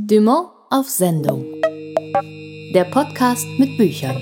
Dumont auf Sendung. Der Podcast mit Büchern.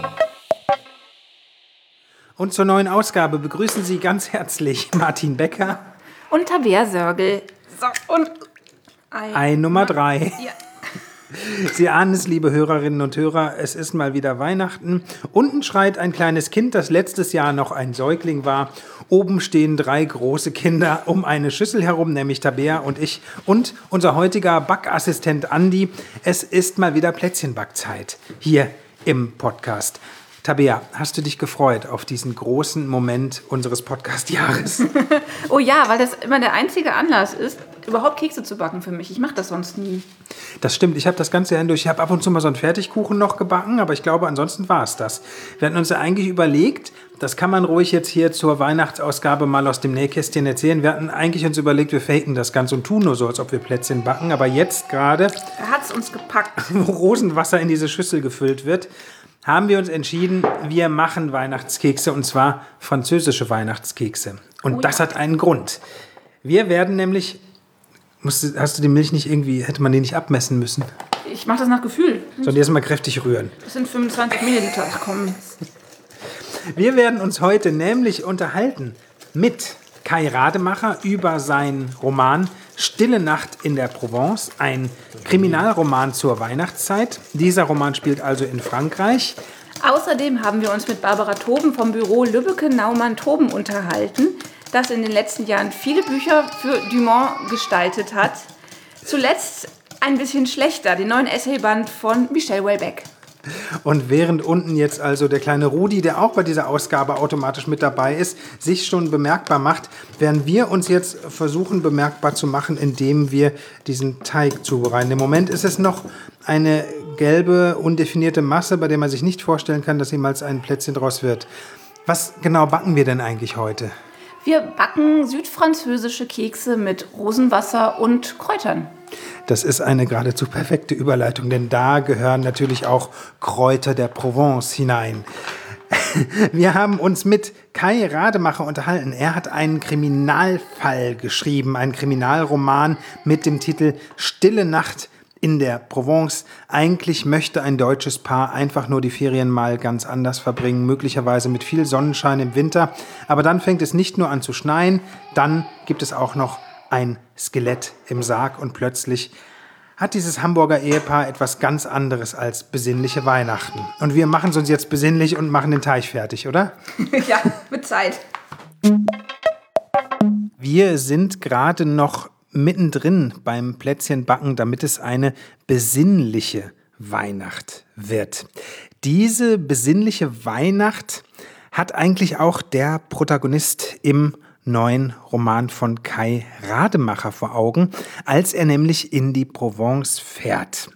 Und zur neuen Ausgabe begrüßen Sie ganz herzlich Martin Becker und Tabea Sörgel. So, und Ei Nummer 3. Ja. Sie ahnen es, liebe Hörerinnen und Hörer, es ist mal wieder Weihnachten. Unten schreit ein kleines Kind, das letztes Jahr noch ein Säugling war. Oben stehen 3 große Kinder um eine Schüssel herum, nämlich Tabea und ich und unser heutiger Backassistent Andi. Es ist mal wieder Plätzchenbackzeit hier im Podcast. Tabea, hast du dich gefreut auf diesen großen Moment unseres Podcast-Jahres? Oh ja, weil das immer der einzige Anlass ist, überhaupt Kekse zu backen für mich. Ich mache das sonst nie. Das stimmt, ich habe das ganze Jahr hindurch, ich habe ab und zu mal so einen Fertigkuchen noch gebacken, aber ich glaube, ansonsten war es das. Wir hatten uns ja eigentlich überlegt, das kann man ruhig jetzt hier zur Weihnachtsausgabe mal aus dem Nähkästchen erzählen. Wir hatten eigentlich uns überlegt, wir faken das Ganze und tun nur so, als ob wir Plätzchen backen. Aber jetzt gerade, Da hat es uns gepackt. wo Rosenwasser in diese Schüssel gefüllt wird, haben wir uns entschieden, wir machen Weihnachtskekse und zwar französische Weihnachtskekse. Und das hat einen Grund. Wir werden nämlich, hast du die Milch nicht irgendwie, hätte man die nicht abmessen müssen? Ich mache das nach Gefühl. Sollen die erstmal kräftig rühren? Das sind 25 Milliliter. Ach komm. Wir werden uns heute nämlich unterhalten mit Kai Rademacher über seinen Roman Stille Nacht in der Provence, ein Kriminalroman zur Weihnachtszeit. Dieser Roman spielt also in Frankreich. Außerdem haben wir uns mit Barbara Toben vom Büro Lübbecke-Naumann-Toben unterhalten, das in den letzten Jahren viele Bücher für Dumont gestaltet hat. Zuletzt ein bisschen schlechter, den neuen Essayband von Michel Houellebecq. Und während unten jetzt also der kleine Rudi, der auch bei dieser Ausgabe automatisch mit dabei ist, sich schon bemerkbar macht, werden wir uns jetzt versuchen bemerkbar zu machen, indem wir diesen Teig zubereiten. Im Moment ist es noch eine gelbe, undefinierte Masse, bei der man sich nicht vorstellen kann, dass jemals ein Plätzchen draus wird. Was genau backen wir denn eigentlich heute? Wir backen südfranzösische Kekse mit Rosenwasser und Kräutern. Das ist eine geradezu perfekte Überleitung, denn da gehören natürlich auch Kräuter der Provence hinein. Wir haben uns mit Kai Rademacher unterhalten. Er hat einen Kriminalfall geschrieben, einen Kriminalroman mit dem Titel Stille Nacht in der Provence. Eigentlich möchte ein deutsches Paar einfach nur die Ferien mal ganz anders verbringen, möglicherweise mit viel Sonnenschein im Winter. Aber dann fängt es nicht nur an zu schneien, dann gibt es auch noch ein Skelett im Sarg und plötzlich hat dieses Hamburger Ehepaar etwas ganz anderes als besinnliche Weihnachten. Und wir machen es uns jetzt besinnlich und machen den Teig fertig, oder? Ja, mit Zeit. Wir sind gerade noch mittendrin beim Plätzchenbacken, damit es eine besinnliche Weihnacht wird. Diese besinnliche Weihnacht hat eigentlich auch der Protagonist im neuen Roman von Kai Rademacher vor Augen, als er nämlich in die Provence fährt.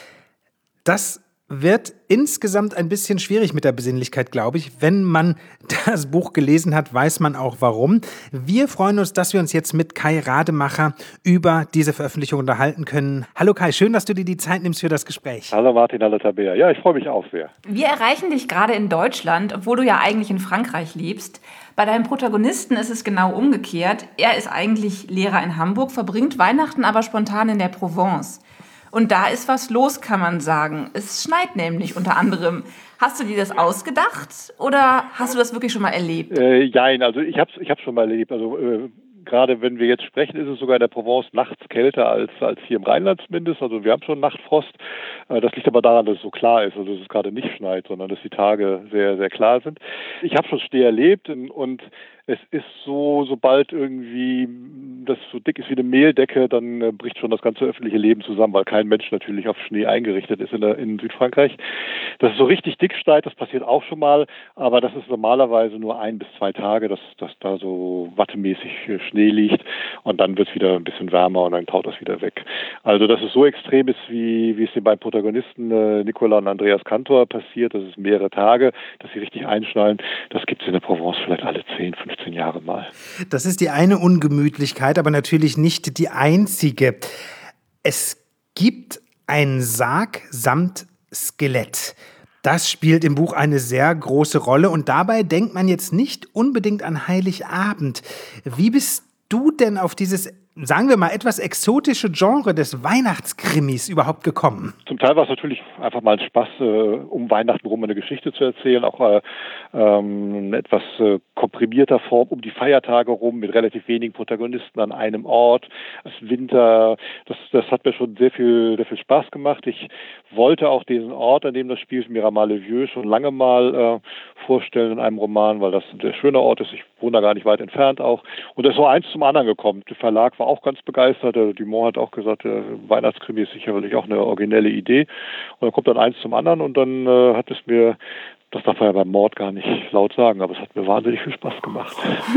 Das wird insgesamt ein bisschen schwierig mit der Besinnlichkeit, glaube ich. Wenn man das Buch gelesen hat, weiß man auch warum. Wir freuen uns, dass wir uns jetzt mit Kai Rademacher über diese Veröffentlichung unterhalten können. Hallo Kai, schön, dass du dir die Zeit nimmst für das Gespräch. Hallo Martin, hallo Tabea. Ja, ich freue mich auch sehr. Wir erreichen dich gerade in Deutschland, obwohl du ja eigentlich in Frankreich lebst. Bei deinem Protagonisten ist es genau umgekehrt. Er ist eigentlich Lehrer in Hamburg, verbringt Weihnachten aber spontan in der Provence. Und da ist was los, kann man sagen. Es schneit nämlich unter anderem. Hast du dir das ausgedacht oder hast du das wirklich schon mal erlebt? Jein, also ich hab's schon mal erlebt. Also gerade wenn wir jetzt sprechen, ist es sogar in der Provence nachts kälter als hier im Rheinland zumindest. Also wir haben schon Nachtfrost. Das liegt aber daran, dass es so klar ist, also dass es gerade nicht schneit, sondern dass die Tage sehr, sehr klar sind. Ich habe schon Schnee erlebt und es ist so, sobald irgendwie das so dick ist wie eine Mehldecke, dann bricht schon das ganze öffentliche Leben zusammen, weil kein Mensch natürlich auf Schnee eingerichtet ist in Südfrankreich. Dass es so richtig dick schneit, das passiert auch schon mal, aber das ist normalerweise nur 1 bis 2 Tage, dass da so wattemäßig Schnee liegt und dann wird es wieder ein bisschen wärmer und dann taut das wieder weg. Also dass es so extrem ist, wie es den beiden Protagonisten Nicola und Andreas Cantor passiert, das ist mehrere Tage, dass sie richtig einschnallen, das gibt es in der Provence vielleicht alle 10, 15 Jahre mal. Das ist die eine Ungemütlichkeit, aber natürlich nicht die einzige. Es gibt einen Sarg samt Skelett. Das spielt im Buch eine sehr große Rolle und dabei denkt man jetzt nicht unbedingt an Heiligabend. Wie bist du denn auf dieses sagen wir mal, etwas exotische Genre des Weihnachtskrimis überhaupt gekommen? Zum Teil war es natürlich einfach mal ein Spaß, um Weihnachten rum eine Geschichte zu erzählen, auch in etwas komprimierter Form um die Feiertage rum, mit relativ wenigen Protagonisten an einem Ort. Es ist Winter, das hat mir schon sehr viel Spaß gemacht. Ich wollte auch diesen Ort, an dem das spielt, Miramar-le-Vieux, schon lange mal vorstellen in einem Roman, weil das ein sehr schöner Ort ist. Ich wohne da gar nicht weit entfernt auch. Und es ist so eins zum anderen gekommen. Der Verlag war auch ganz begeistert. Der Dumont hat auch gesagt, der Weihnachtskrimi ist sicherlich auch eine originelle Idee. Und dann kommt dann eins zum anderen und dann hat es mir, das darf man ja beim Mord gar nicht laut sagen, aber es hat mir wahnsinnig viel Spaß gemacht.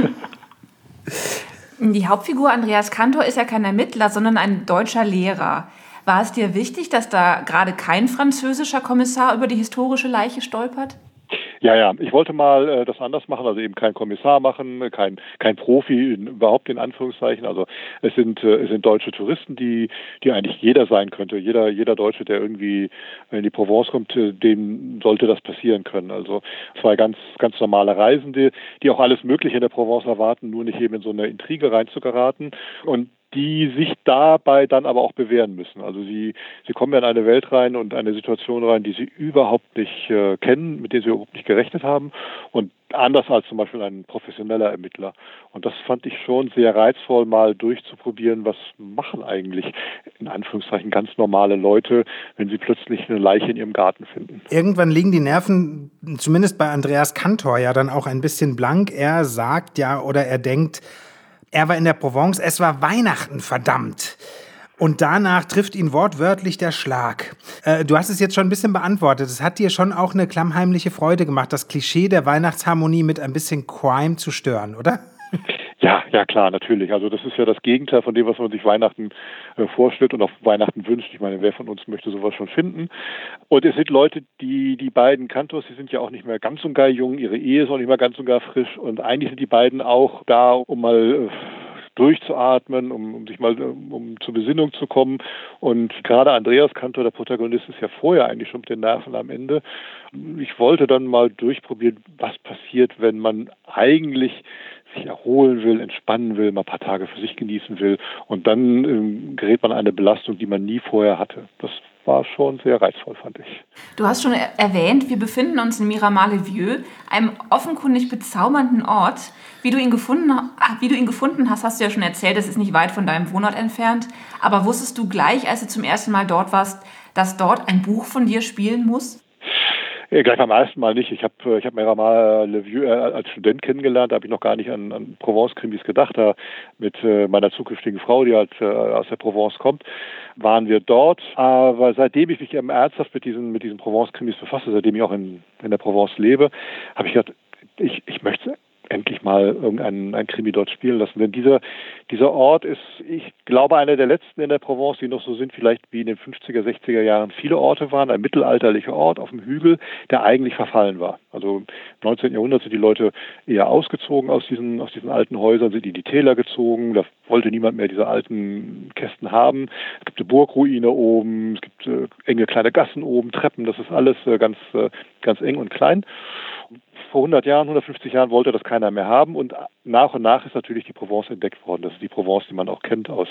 Die Hauptfigur Andreas Cantor ist ja kein Ermittler, sondern ein deutscher Lehrer. War es dir wichtig, dass da gerade kein französischer Kommissar über die historische Leiche stolpert? Ja, ich wollte mal das anders machen, also eben kein Kommissar machen, kein Profi, überhaupt in Anführungszeichen. Also es sind deutsche Touristen, die eigentlich jeder sein könnte. Jeder Deutsche, der irgendwie in die Provence kommt, dem sollte das passieren können. Also zwei ganz normale Reisende, die auch alles Mögliche in der Provence erwarten, nur nicht eben in so eine Intrige reinzugeraten. Und die sich dabei dann aber auch bewähren müssen. Also sie kommen ja in eine Welt rein und eine Situation rein, die sie überhaupt nicht kennen, mit der sie überhaupt nicht gerechnet haben und anders als zum Beispiel ein professioneller Ermittler. Und das fand ich schon sehr reizvoll, mal durchzuprobieren, was machen eigentlich in Anführungszeichen ganz normale Leute, wenn sie plötzlich eine Leiche in ihrem Garten finden. Irgendwann liegen die Nerven, zumindest bei Andreas Cantor, ja dann auch ein bisschen blank. Er sagt ja oder er denkt, er war in der Provence, es war Weihnachten, verdammt. Und danach trifft ihn wortwörtlich der Schlag. Du hast es jetzt schon ein bisschen beantwortet. Es hat dir schon auch eine klammheimliche Freude gemacht, das Klischee der Weihnachtsharmonie mit ein bisschen Crime zu stören, oder? Ja, klar, natürlich. Also das ist ja das Gegenteil von dem, was man sich Weihnachten vorstellt und auf Weihnachten wünscht. Ich meine, wer von uns möchte sowas schon finden? Und es sind Leute, die beiden Cantors, die sind ja auch nicht mehr ganz und gar jung, ihre Ehe ist auch nicht mehr ganz und gar frisch und eigentlich sind die beiden auch da, um mal durchzuatmen, um sich mal um zur Besinnung zu kommen. Und gerade Andreas Cantor, der Protagonist, ist ja vorher eigentlich schon mit den Nerven am Ende. Ich wollte dann mal durchprobieren, was passiert, wenn man eigentlich sich erholen will, entspannen will, mal ein paar Tage für sich genießen will und dann gerät man an eine Belastung, die man nie vorher hatte. Das war schon sehr reizvoll, fand ich. Du hast schon erwähnt, wir befinden uns in Miramar-le-Vieux, einem offenkundig bezaubernden Ort. Wie du ihn gefunden hast, hast du ja schon erzählt, es ist nicht weit von deinem Wohnort entfernt. Aber wusstest du gleich, als du zum ersten Mal dort warst, dass dort ein Buch von dir spielen muss? Gleich beim ersten Mal nicht. Ich hab Miramar-le-Vieux als Student kennengelernt, da habe ich noch gar nicht an Provence-Krimis gedacht. Da mit meiner zukünftigen Frau, die halt aus der Provence kommt, waren wir dort. Aber seitdem ich mich ernsthaft mit diesen Provence-Krimis befasse, seitdem ich auch in der Provence lebe, habe ich gedacht, ich möchte endlich mal irgendein Krimi dort spielen lassen. Denn dieser Ort ist, ich glaube, einer der letzten in der Provence, die noch so sind, vielleicht wie in den 50er, 60er Jahren viele Orte waren. Ein mittelalterlicher Ort auf dem Hügel, der eigentlich verfallen war. Also im 19. Jahrhundert sind die Leute eher ausgezogen aus diesen alten Häusern, sind in die Täler gezogen. Da wollte niemand mehr diese alten Kästen haben. Es gibt eine Burgruine oben, es gibt enge kleine Gassen oben, Treppen. Das ist alles ganz eng und klein. Vor 100 Jahren, 150 Jahren wollte das keiner mehr haben und nach ist natürlich die Provence entdeckt worden. Das ist die Provence, die man auch kennt aus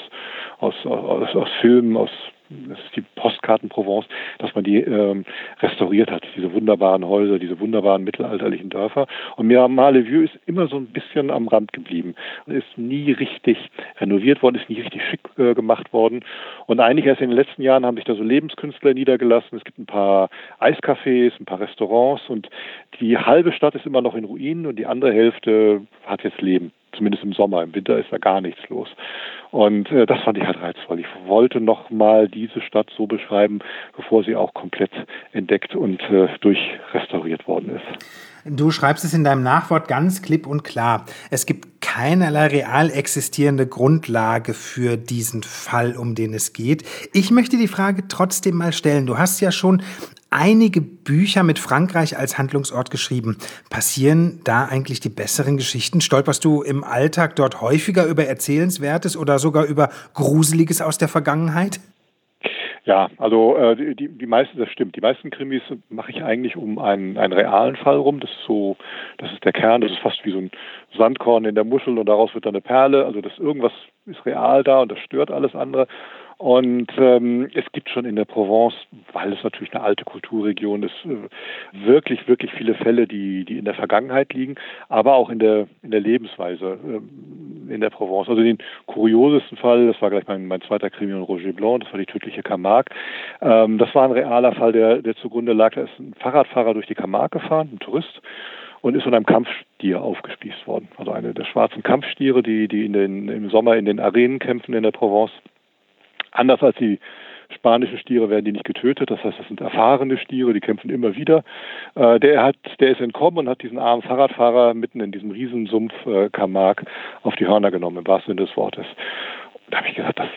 Filmen, das ist die Postkarten-Provence, dass man die restauriert hat, diese wunderbaren Häuser, diese wunderbaren mittelalterlichen Dörfer. Und Miramar-le-Vieux ist immer so ein bisschen am Rand geblieben. Ist nie richtig renoviert worden, ist nie richtig schick gemacht worden. Und eigentlich erst in den letzten Jahren haben sich da so Lebenskünstler niedergelassen. Es gibt ein paar Eiscafés, ein paar Restaurants und die halbe Stadt ist immer noch in Ruinen und die andere Hälfte hat jetzt Leben. Zumindest im Sommer, im Winter ist da gar nichts los. Und das fand ich halt reizvoll. Ich wollte noch mal diese Stadt so beschreiben, bevor sie auch komplett entdeckt und durchrestauriert worden ist. Du schreibst es in deinem Nachwort ganz klipp und klar. Es gibt keinerlei real existierende Grundlage für diesen Fall, um den es geht. Ich möchte die Frage trotzdem mal stellen. Du hast ja schon einige Bücher mit Frankreich als Handlungsort geschrieben. Passieren da eigentlich die besseren Geschichten? Stolperst du im Alltag dort häufiger über Erzählenswertes oder sogar über Gruseliges aus der Vergangenheit? Ja, also die meisten, das stimmt. Die meisten Krimis mache ich eigentlich um einen realen Fall rum. Das ist der Kern. Das ist fast wie so ein Sandkorn in der Muschel und daraus wird dann eine Perle. Also irgendwas ist real da und das stört alles andere. Und es gibt schon in der Provence, weil es natürlich eine alte Kulturregion ist, wirklich, wirklich viele Fälle, die in der Vergangenheit liegen, aber auch in der Lebensweise in der Provence. Also den kuriosesten Fall, das war gleich mein zweiter Krimi in Roger Blanc, das war die tödliche Camargue. Das war ein realer Fall, der zugrunde lag. Da ist ein Fahrradfahrer durch die Camargue gefahren, ein Tourist, und ist von einem Kampfstier aufgespießt worden. Also eine der schwarzen Kampfstiere, die im Sommer in den Arenen kämpfen in der Provence. Anders als die spanischen Stiere werden die nicht getötet, das heißt, das sind erfahrene Stiere, die kämpfen immer wieder. Der ist entkommen und hat diesen armen Fahrradfahrer mitten in diesem Riesensumpf Camargue auf die Hörner genommen, im wahrsten Sinne des Wortes. Und da habe ich gedacht,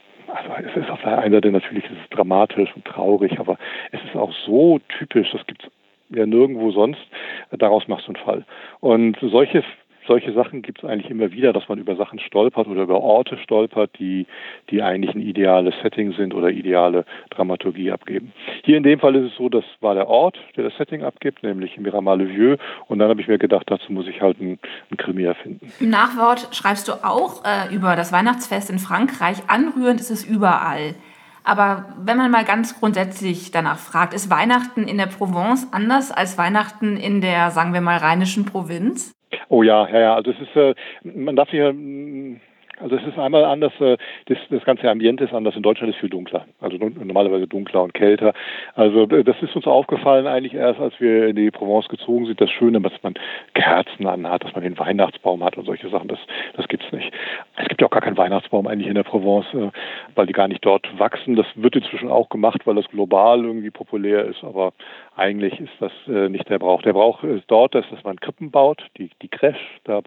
es ist auf der einen Seite natürlich dramatisch und traurig, aber es ist auch so typisch, das gibt es ja nirgendwo sonst, daraus machst du einen Fall. Und solche Sachen gibt es eigentlich immer wieder, dass man über Sachen stolpert oder über Orte stolpert, die eigentlich ein ideales Setting sind oder ideale Dramaturgie abgeben. Hier in dem Fall ist es so, das war der Ort, der das Setting abgibt, nämlich Miramar-le-Vieux. Und dann habe ich mir gedacht, dazu muss ich halt einen Krimi erfinden. Im Nachwort schreibst du auch über das Weihnachtsfest in Frankreich. Anrührend ist es überall. Aber wenn man mal ganz grundsätzlich danach fragt, ist Weihnachten in der Provence anders als Weihnachten in der, sagen wir mal, rheinischen Provinz? Oh ja. Also es ist, man darf hier, also es ist einmal anders, das ganze Ambiente ist anders. In Deutschland ist viel dunkler, also normalerweise dunkler und kälter. Also das ist uns aufgefallen eigentlich erst, als wir in die Provence gezogen sind. Das Schöne, dass man Kerzen anhat, dass man den Weihnachtsbaum hat und solche Sachen, das gibt's nicht. Es gibt ja auch gar keinen Weihnachtsbaum eigentlich in der Provence, weil die gar nicht dort wachsen. Das wird inzwischen auch gemacht, weil das global irgendwie populär ist, aber eigentlich ist das nicht der Brauch. Der Brauch ist dort, dass man Krippen baut, die Crèche,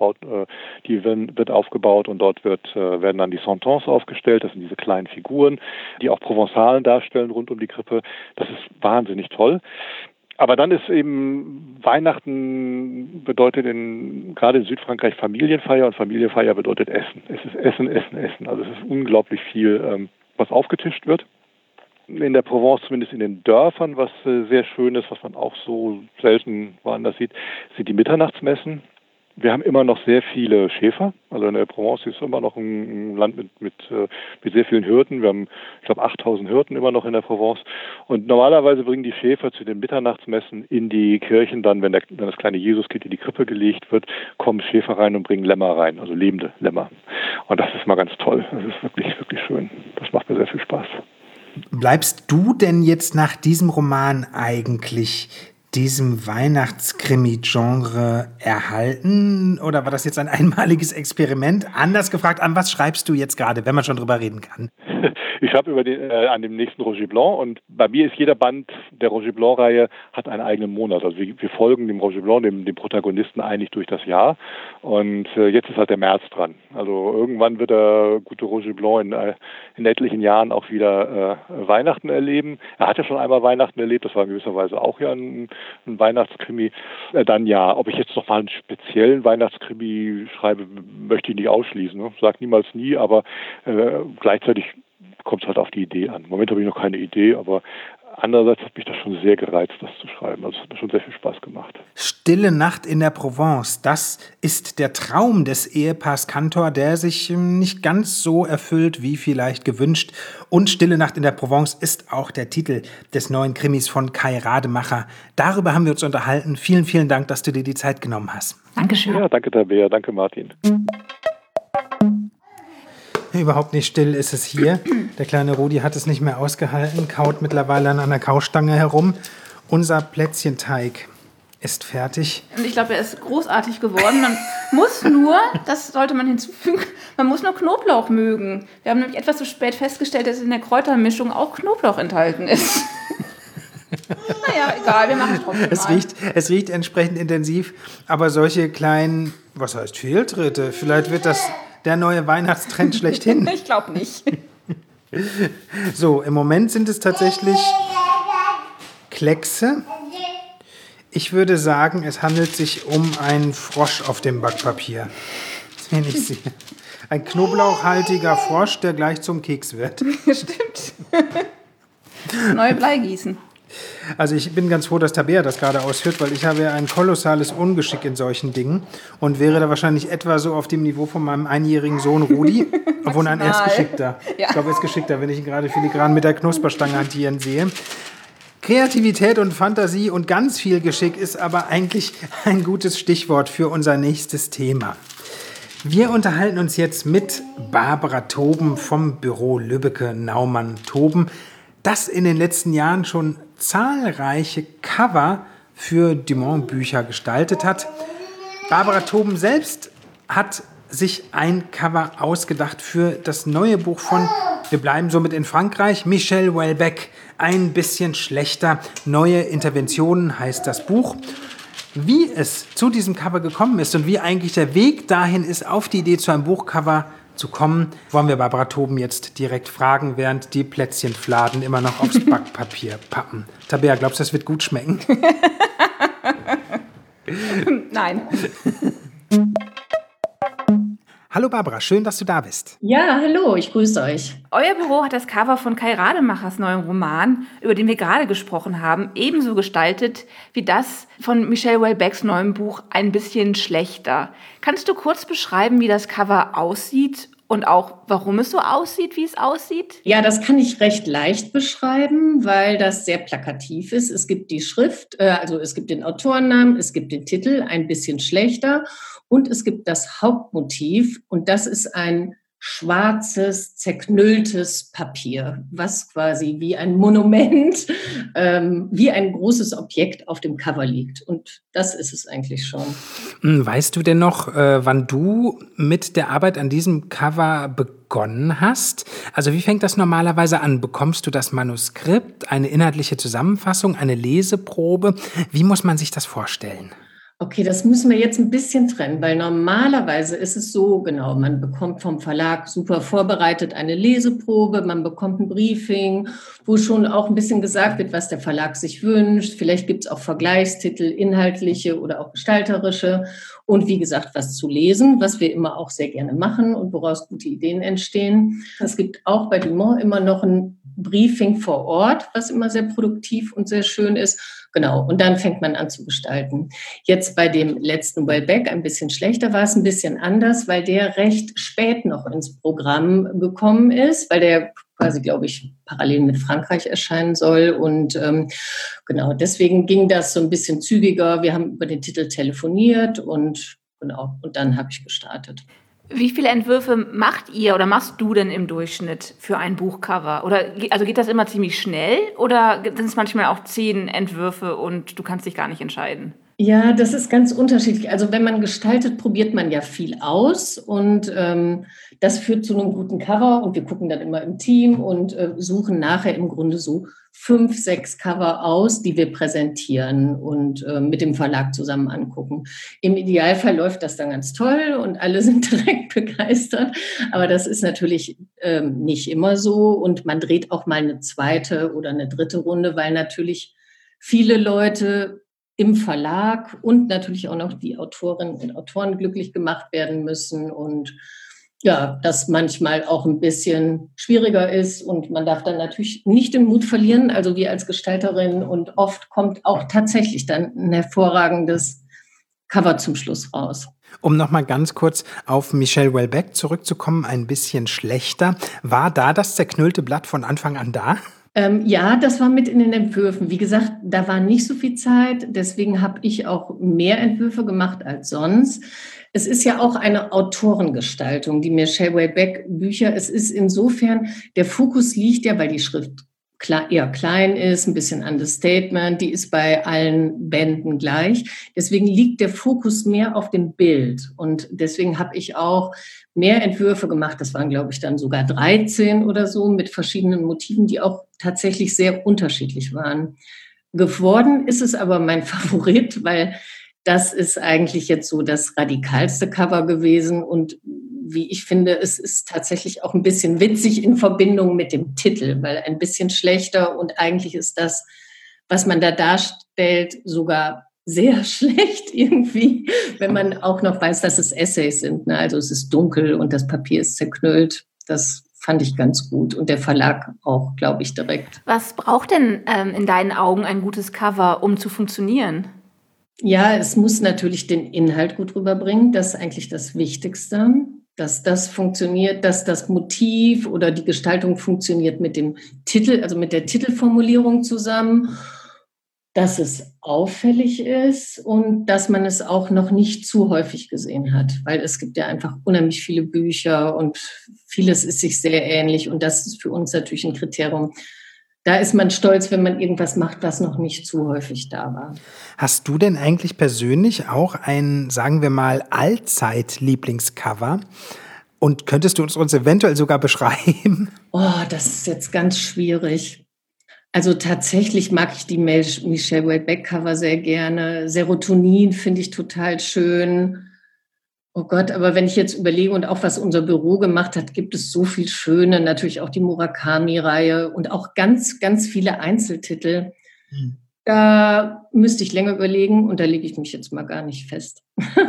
die wird aufgebaut und dort werden dann die Santons aufgestellt. Das sind diese kleinen Figuren, die auch Provenzalen darstellen rund um die Krippe. Das ist wahnsinnig toll. Aber dann ist eben Weihnachten bedeutet gerade in Südfrankreich Familienfeier und Familienfeier bedeutet Essen. Es ist Essen. Also es ist unglaublich viel, was aufgetischt wird. In der Provence, zumindest in den Dörfern, was sehr schön ist, was man auch so selten woanders sieht, sind die Mitternachtsmessen. Wir haben immer noch sehr viele Schäfer. Also in der Provence ist immer noch ein Land mit sehr vielen Hirten. Wir haben, ich glaube, 8000 Hirten immer noch in der Provence. Und normalerweise bringen die Schäfer zu den Mitternachtsmessen in die Kirchen dann, wenn das kleine Jesuskind in die Krippe gelegt wird, kommen Schäfer rein und bringen Lämmer rein, also lebende Lämmer. Und das ist mal ganz toll. Das ist wirklich, wirklich schön. Das macht mir sehr viel Spaß. Bleibst du denn jetzt nach diesem Roman eigentlich diesem Weihnachtskrimi-Genre erhalten? Oder war das jetzt ein einmaliges Experiment? Anders gefragt, an was schreibst du jetzt gerade, wenn man schon drüber reden kann? Ich schreibe an dem nächsten Roger Blanc und bei mir ist jeder Band der Roger Blanc-Reihe hat einen eigenen Monat. Also wir folgen dem Roger Blanc, dem Protagonisten eigentlich durch das Jahr und jetzt ist halt der März dran. Also irgendwann wird der gute Roger Blanc in etlichen Jahren auch wieder Weihnachten erleben. Er hat ja schon einmal Weihnachten erlebt, das war in gewisser Weise auch ja ein Weihnachtskrimi. Dann ja, ob ich jetzt noch mal einen speziellen Weihnachtskrimi schreibe, möchte ich nicht ausschließen. Ne? Sag niemals nie, aber gleichzeitig kommt es halt auf die Idee an. Im Moment habe ich noch keine Idee, aber andererseits hat mich das schon sehr gereizt, das zu schreiben. Also es hat mir schon sehr viel Spaß gemacht. Stille Nacht in der Provence, das ist der Traum des Ehepaars Cantor, der sich nicht ganz so erfüllt wie vielleicht gewünscht. Und Stille Nacht in der Provence ist auch der Titel des neuen Krimis von Kai Rademacher. Darüber haben wir uns unterhalten. Vielen, vielen Dank, dass du dir die Zeit genommen hast. Dankeschön. Ja, danke Tabea, danke Martin. Überhaupt nicht still ist es hier. Der kleine Rudi hat es nicht mehr ausgehalten, kaut mittlerweile an einer Kaustange herum. Unser Plätzchenteig ist fertig. Und ich glaube, er ist großartig geworden. Man muss nur, das sollte man hinzufügen, man muss nur Knoblauch mögen. Wir haben nämlich etwas zu spät festgestellt, dass in der Kräutermischung auch Knoblauch enthalten ist. Naja, egal, wir machen es trotzdem mal. Es riecht entsprechend intensiv, aber solche kleinen, was heißt Fehltritte? Vielleicht wird das der neue Weihnachtstrend schlechthin. Ich glaube nicht. So, im Moment sind es tatsächlich Kleckse. Ich würde sagen, es handelt sich um einen Frosch auf dem Backpapier. Den ich sehe. Ein knoblauchhaltiger Frosch, der gleich zum Keks wird. Stimmt. Neue Bleigießen. Also ich bin ganz froh, dass Tabea das gerade ausführt, weil ich habe ja ein kolossales Ungeschick in solchen Dingen und wäre da wahrscheinlich etwa so auf dem Niveau von meinem einjährigen Sohn Rudi, obwohl er ist geschickter. Ja. Ich glaube, er ist geschickter, wenn ich ihn gerade filigran mit der Knusperstange hantieren sehe. Kreativität und Fantasie und ganz viel Geschick ist aber eigentlich ein gutes Stichwort für unser nächstes Thema. Wir unterhalten uns jetzt mit Barbara Toben vom Büro Lübbecke-Naumann-Toben, das in den letzten Jahren schon zahlreiche Cover für Dumont-Bücher gestaltet hat. Barbara Toben selbst hat sich ein Cover ausgedacht für das neue Buch von, wir bleiben somit in Frankreich, Michel Houellebecq, Ein bisschen schlechter. Neue Interventionen heißt das Buch. Wie es zu diesem Cover gekommen ist und wie eigentlich der Weg dahin ist, auf die Idee zu einem Buchcover zu kommen, wollen wir Barbara Toben jetzt direkt fragen, während die Plätzchenfladen immer noch aufs Backpapier pappen. Tabea, glaubst du, das wird gut schmecken? Nein. Hallo Barbara, schön, dass du da bist. Ja, hallo, ich grüße euch. Euer Büro hat das Cover von Kai Rademachers neuem Roman, über den wir gerade gesprochen haben, ebenso gestaltet wie das von Michel Houellebecqs neuem Buch Ein bisschen schlechter. Kannst du kurz beschreiben, wie das Cover aussieht und auch, warum es so aussieht, wie es aussieht? Ja, das kann ich recht leicht beschreiben, weil das sehr plakativ ist. Es gibt die Schrift, also es gibt den Autorennamen, es gibt den Titel, Ein bisschen schlechter, und es gibt das Hauptmotiv, und das ist ein schwarzes, zerknülltes Papier, was quasi wie ein Monument, wie ein großes Objekt auf dem Cover liegt. Und das ist es eigentlich schon. Weißt du denn noch, wann du mit der Arbeit an diesem Cover begonnen hast? Also wie fängt das normalerweise an? Bekommst du das Manuskript, eine inhaltliche Zusammenfassung, eine Leseprobe? Wie muss man sich das vorstellen? Okay, das müssen wir jetzt ein bisschen trennen, weil normalerweise ist es so, genau, man bekommt vom Verlag super vorbereitet eine Leseprobe, man bekommt ein Briefing, wo schon auch ein bisschen gesagt wird, was der Verlag sich wünscht. Vielleicht gibt es auch Vergleichstitel, inhaltliche oder auch gestalterische und wie gesagt, was zu lesen, was wir immer auch sehr gerne machen und woraus gute Ideen entstehen. Es gibt auch bei Dumont immer noch ein Briefing vor Ort, was immer sehr produktiv und sehr schön ist. Genau, und dann fängt man an zu gestalten. Jetzt bei dem letzten Houellebecq ein bisschen schlechter, war es ein bisschen anders, weil der recht spät noch ins Programm gekommen ist, weil der quasi, glaube ich, parallel mit Frankreich erscheinen soll. Und genau, deswegen ging das so ein bisschen zügiger. Wir haben über den Titel telefoniert und genau, und dann habe ich gestartet. Wie viele Entwürfe macht ihr oder machst du denn im Durchschnitt für ein Buchcover? Oder also geht das immer ziemlich schnell oder sind es manchmal auch 10 Entwürfe und du kannst dich gar nicht entscheiden? Ja, das ist ganz unterschiedlich. Also wenn man gestaltet, probiert man ja viel aus und das führt zu einem guten Cover und wir gucken dann immer im Team und suchen nachher im Grunde so 5, 6 Cover aus, die wir präsentieren und mit dem Verlag zusammen angucken. Im Idealfall läuft das dann ganz toll und alle sind direkt begeistert, aber das ist natürlich nicht immer so und man dreht auch mal eine zweite oder eine dritte Runde, weil natürlich viele Leute im Verlag und natürlich auch noch die Autorinnen und Autoren glücklich gemacht werden müssen und ja, das manchmal auch ein bisschen schwieriger ist und man darf dann natürlich nicht den Mut verlieren, also wir als Gestalterin und oft kommt auch tatsächlich dann ein hervorragendes Cover zum Schluss raus. Um nochmal ganz kurz auf Michel Houellebecq zurückzukommen, ein bisschen schlechter. War da das zerknüllte Blatt von Anfang an da? Ja, das war mit in den Entwürfen. Wie gesagt, da war nicht so viel Zeit, deswegen habe ich auch mehr Entwürfe gemacht als sonst. Es ist ja auch eine Autorengestaltung, die Michel Houellebecq Bücher. Es ist insofern, der Fokus liegt ja, weil die Schrift eher klein ist, ein bisschen Understatement, die ist bei allen Bänden gleich. Deswegen liegt der Fokus mehr auf dem Bild und deswegen habe ich auch mehr Entwürfe gemacht. Das waren, glaube ich, dann sogar 13 oder so mit verschiedenen Motiven, die auch tatsächlich sehr unterschiedlich waren. Geworden ist es aber mein Favorit, weil das ist eigentlich jetzt so das radikalste Cover gewesen und wie ich finde, es ist tatsächlich auch ein bisschen witzig in Verbindung mit dem Titel, weil ein bisschen schlechter und eigentlich ist das, was man da darstellt, sogar sehr schlecht irgendwie, wenn man auch noch weiß, dass es Essays sind. Ne? Also es ist dunkel und das Papier ist zerknüllt. Das fand ich ganz gut. Und der Verlag auch, glaube ich, direkt. Was braucht denn in deinen Augen ein gutes Cover, um zu funktionieren? Ja, es muss natürlich den Inhalt gut rüberbringen. Das ist eigentlich das Wichtigste, dass das funktioniert, dass das Motiv oder die Gestaltung funktioniert mit dem Titel, also mit der Titelformulierung zusammen, dass es auffällig ist und dass man es auch noch nicht zu häufig gesehen hat, weil es gibt ja einfach unheimlich viele Bücher und vieles ist sich sehr ähnlich und das ist für uns natürlich ein Kriterium. Da ist man stolz, wenn man irgendwas macht, was noch nicht zu häufig da war. Hast du denn eigentlich persönlich auch ein, sagen wir mal, Allzeit-Lieblingscover? Und könntest du uns eventuell sogar beschreiben? Oh, das ist jetzt ganz schwierig. Also tatsächlich mag ich die Michelle Houellebecq-Cover sehr gerne. Serotonin finde ich total schön. Oh Gott, aber wenn ich jetzt überlege und auch was unser Büro gemacht hat, gibt es so viel Schöne, natürlich auch die Murakami-Reihe und auch ganz, ganz viele Einzeltitel. Da müsste ich länger überlegen und da lege ich mich jetzt mal gar nicht fest.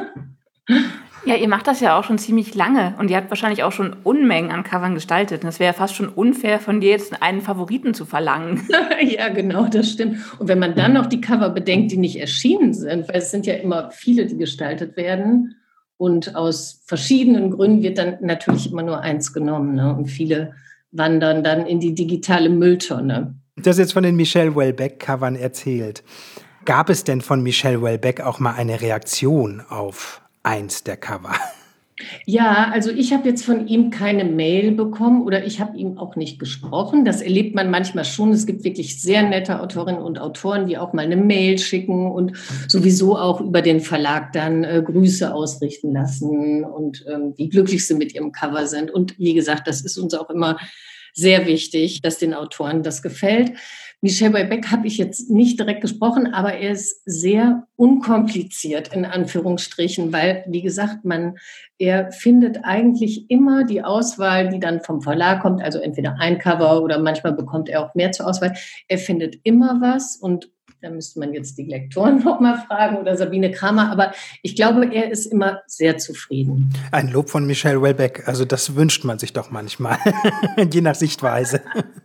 Ja, ihr macht das ja auch schon ziemlich lange und ihr habt wahrscheinlich auch schon Unmengen an Covern gestaltet. Und es wäre ja fast schon unfair, von dir jetzt einen Favoriten zu verlangen. Ja, genau, das stimmt. Und wenn man dann noch die Cover bedenkt, die nicht erschienen sind, weil es sind ja immer viele, die gestaltet werden und aus verschiedenen Gründen wird dann natürlich immer nur eins genommen, ne? Und viele wandern dann in die digitale Mülltonne. Du hast jetzt von den Michelle Houellebecq-Covern erzählt. Gab es denn von Michelle Houellebecq auch mal eine Reaktion auf eins der Cover? Ja, also ich habe jetzt von ihm keine Mail bekommen oder ich habe ihm auch nicht gesprochen. Das erlebt man manchmal schon. Es gibt wirklich sehr nette Autorinnen und Autoren, die auch mal eine Mail schicken und sowieso auch über den Verlag dann Grüße ausrichten lassen und wie glücklich sie mit ihrem Cover sind. Und wie gesagt, das ist uns auch immer sehr wichtig, dass den Autoren das gefällt. Michelle Houellebecq habe ich jetzt nicht direkt gesprochen, aber er ist sehr unkompliziert, in Anführungsstrichen, weil, wie gesagt, er findet eigentlich immer die Auswahl, die dann vom Verlag kommt, also entweder ein Cover oder manchmal bekommt er auch mehr zur Auswahl. Er findet immer was und da müsste man jetzt die Lektoren noch mal fragen oder Sabine Kramer, aber ich glaube, er ist immer sehr zufrieden. Ein Lob von Michelle Houellebecq, also das wünscht man sich doch manchmal, je nach Sichtweise.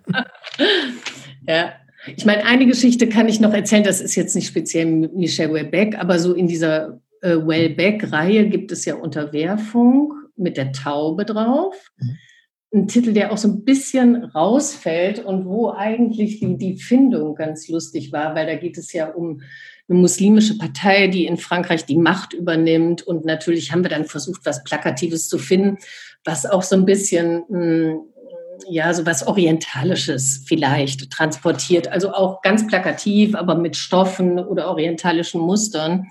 Ja. Ich meine, eine Geschichte kann ich noch erzählen, das ist jetzt nicht speziell Michelle Houellebecq, aber so in dieser Houellebecq-Reihe gibt es ja Unterwerfung mit der Taube drauf. Ein Titel, der auch so ein bisschen rausfällt und wo eigentlich die Findung ganz lustig war, weil da geht es ja um eine muslimische Partei, die in Frankreich die Macht übernimmt und natürlich haben wir dann versucht, was Plakatives zu finden, was auch so ein bisschen so was Orientalisches vielleicht transportiert. Also auch ganz plakativ, aber mit Stoffen oder orientalischen Mustern.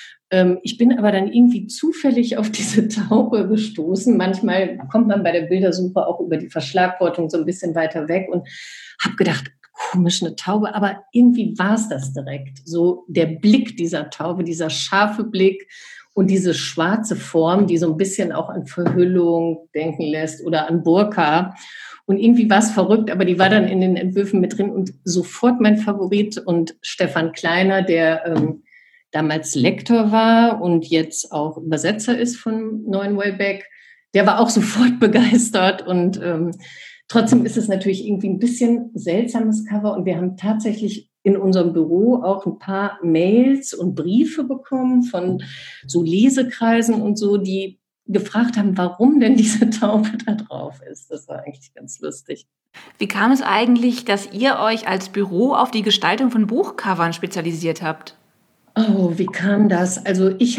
Ich bin aber dann irgendwie zufällig auf diese Taube gestoßen. Manchmal kommt man bei der Bildersuche auch über die Verschlagwortung so ein bisschen weiter weg und habe gedacht, komisch, eine Taube. Aber irgendwie war es das direkt. So der Blick dieser Taube, dieser scharfe Blick und diese schwarze Form, die so ein bisschen auch an Verhüllung denken lässt oder an Burka. Und irgendwie war es verrückt, aber die war dann in den Entwürfen mit drin und sofort mein Favorit. Und Stefan Kleiner, der damals Lektor war und jetzt auch Übersetzer ist von Neuen Houellebecq, der war auch sofort begeistert. Und trotzdem ist es natürlich irgendwie ein bisschen seltsames Cover. Und wir haben tatsächlich in unserem Büro auch ein paar Mails und Briefe bekommen von so Lesekreisen und so, die gefragt haben, warum denn diese Taube da drauf ist. Das war eigentlich ganz lustig. Wie kam es eigentlich, dass ihr euch als Büro auf die Gestaltung von Buchcovern spezialisiert habt? Oh, wie kam das? Also ich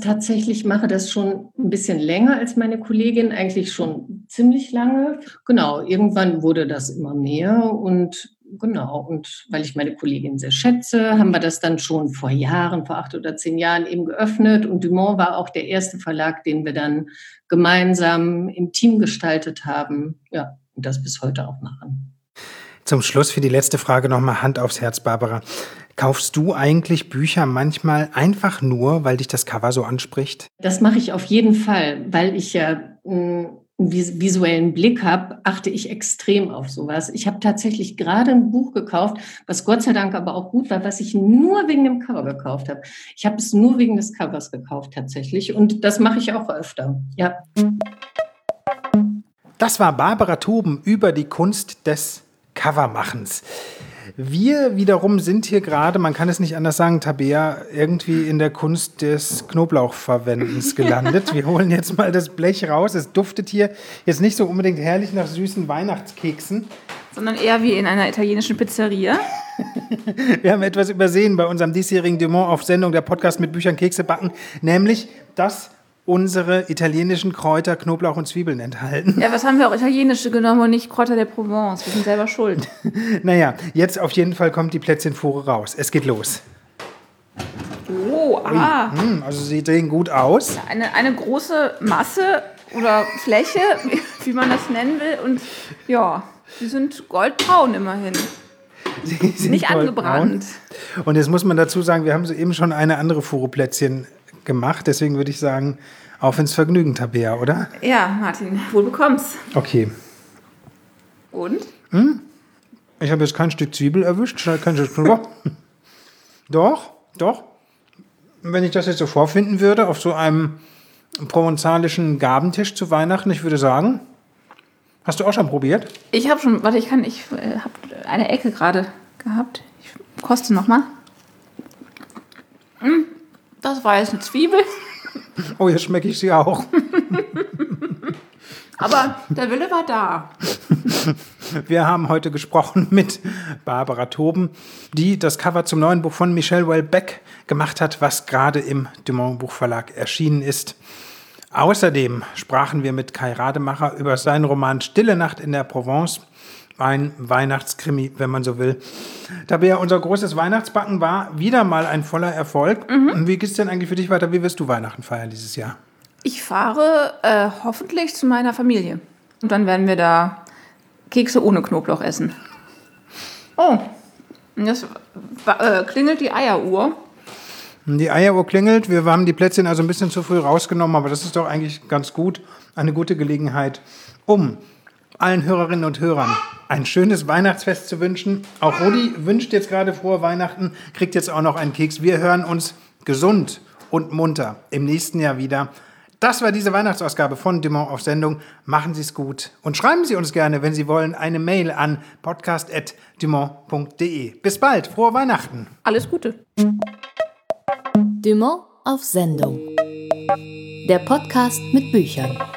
mache das schon ein bisschen länger als meine Kollegin, eigentlich schon ziemlich lange. Genau, irgendwann wurde das immer mehr und weil ich meine Kollegin sehr schätze, haben wir das dann schon vor 8 oder 10 Jahren eben geöffnet und Dumont war auch der erste Verlag, den wir dann gemeinsam im Team gestaltet haben. Ja, und das bis heute auch machen. Zum Schluss für die letzte Frage nochmal Hand aufs Herz, Barbara. Kaufst du eigentlich Bücher manchmal einfach nur, weil dich das Cover so anspricht? Das mache ich auf jeden Fall, weil ich ja einen visuellen Blick habe, achte ich extrem auf sowas. Ich habe tatsächlich gerade ein Buch gekauft, was Gott sei Dank aber auch gut war, was ich nur wegen dem Cover gekauft habe. Ich habe es nur wegen des Covers gekauft tatsächlich und das mache ich auch öfter, ja. das war Barbara Toben über die Kunst des Covermachens. Wir wiederum sind hier gerade, man kann es nicht anders sagen, Tabea, irgendwie in der Kunst des Knoblauchverwendens gelandet. Wir holen jetzt mal das Blech raus. Es duftet hier jetzt nicht so unbedingt herrlich nach süßen Weihnachtskeksen. Sondern eher wie in einer italienischen Pizzeria. Wir haben etwas übersehen bei unserem diesjährigen Dumont auf Sendung, der Podcast mit Büchern, Kekse backen, nämlich, dass unsere italienischen Kräuter Knoblauch und Zwiebeln enthalten. Ja, was haben wir auch italienische genommen und nicht Kräuter der Provence? Wir sind selber schuld. Naja, jetzt auf jeden Fall kommt die Plätzchenfuhre raus. Es geht los. Oh, Also sie sehen gut aus. Eine große Masse oder Fläche, wie man das nennen will. Und ja, die sind goldbraun immerhin. Sie sind Nicht angebrannt. Und jetzt muss man dazu sagen, wir haben soeben schon eine andere Fuhre Plätzchen gemacht. Deswegen würde ich sagen, auf ins Vergnügen, Tabea, oder? Ja, Martin, wohl bekomm's. Okay. Und? Ich habe jetzt kein Stück Zwiebel erwischt. Kein Stück Knoblauch. Doch. Wenn ich das jetzt so vorfinden würde, auf so einem provenzalischen Gabentisch zu Weihnachten, ich würde sagen, hast du auch schon probiert? Ich habe schon, ich habe eine Ecke gerade gehabt. Ich koste nochmal. Das war jetzt eine Zwiebel. Oh, jetzt schmecke ich sie auch. Aber der Wille war da. Wir haben heute gesprochen mit Barbara Toben, die das Cover zum neuen Buch von Michel Houellebecq gemacht hat, was gerade im Dumont Buchverlag erschienen ist. Außerdem sprachen wir mit Kai Rademacher über seinen Roman Stille Nacht in der Provence, ein Weihnachtskrimi, wenn man so will. Tabea, unser großes Weihnachtsbacken war wieder mal ein voller Erfolg. Und wie geht es denn eigentlich für dich weiter? Wie wirst du Weihnachten feiern dieses Jahr? Ich fahre hoffentlich zu meiner Familie. Und dann werden wir da Kekse ohne Knoblauch essen. Oh, jetzt klingelt die Eieruhr. Die Eieruhr klingelt. Wir haben die Plätzchen also ein bisschen zu früh rausgenommen, aber das ist doch eigentlich ganz gut. Eine gute Gelegenheit, um allen Hörerinnen und Hörern ein schönes Weihnachtsfest zu wünschen. Auch Rudi wünscht jetzt gerade frohe Weihnachten, kriegt jetzt auch noch einen Keks. Wir hören uns gesund und munter im nächsten Jahr wieder. Das war diese Weihnachtsausgabe von Dumont auf Sendung. Machen Sie es gut und schreiben Sie uns gerne, wenn Sie wollen, eine Mail an podcast@dumont.de. Bis bald, frohe Weihnachten. Alles Gute. Dumont auf Sendung. Der Podcast mit Büchern.